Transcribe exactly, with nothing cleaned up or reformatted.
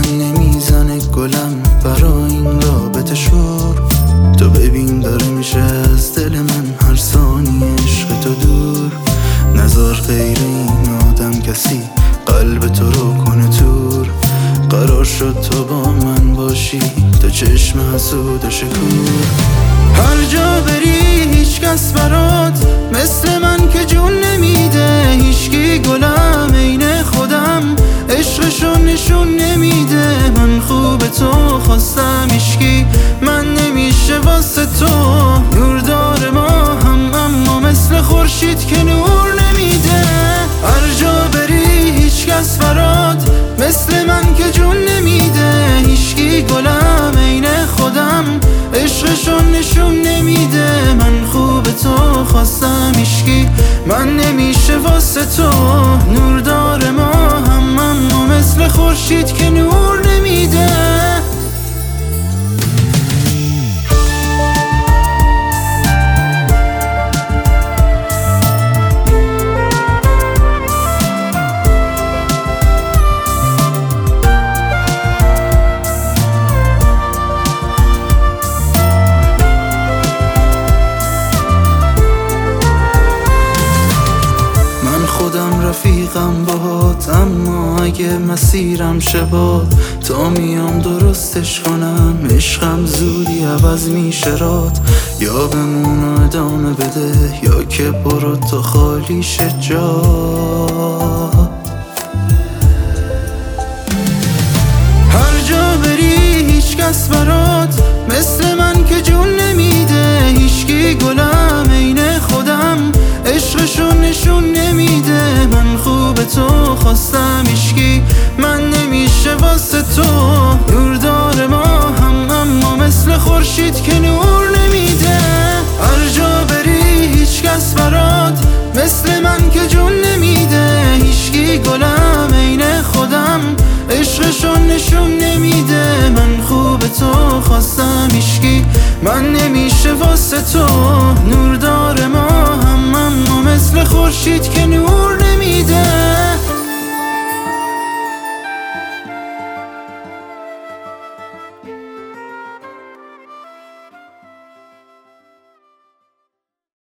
من نمیزنه گلم برای این رابطه شور. تو ببین داره میشه از دل من هر ثانیه عشق تو دور. نذار غیر این آدم کسی قلب تو رو کنه تور. قرار شد تو با من باشی تا چشم حسود و شکور. هر جا بری هیچ کس برات مثل من که جون نمیده. هیچکی گلم عین خودم عشقشو نشون نمیده. من خوب تو خواستم هیچکی من نمیشه واسه تو. نور داره ما هم اما مثل خورشید که نور نمیده. هر جا بری هیچ کس برات مثل من که جون نمیده. هیچکی گلم عین خودم عشقشو نشون نمیده. من خوب تو خواستم هیچکی من نمیشه واسه تو. نور داره ما هم اما مثل خورشید که نور نمیده. خودم رفیقم باهات اما اگه مسیرم شباد تا میام درستش کنم. عشقم زودی عوض میشه رات. یا بمون و ادامه بده یا که برو تو خالی شه جا. هر جا بری هیچ کس برات مثل من که جون نمیده. هیچکی گلم عین خودم عشقشو نشون نمیده. من خوب تو خواستم هیچکی من نمیشه واسه تو. نور داره ما هم اما مثل خورشید که نور نمیده. هر جا بری هیچ کس برات مثل من که جون نمیده. هیچکی گلم عین خودم عشقشو نشون نمیده. من خوب تو خواستم هیچکی من نمیشه واسه تو. نور داره ما هم اما مثل خورشید که نور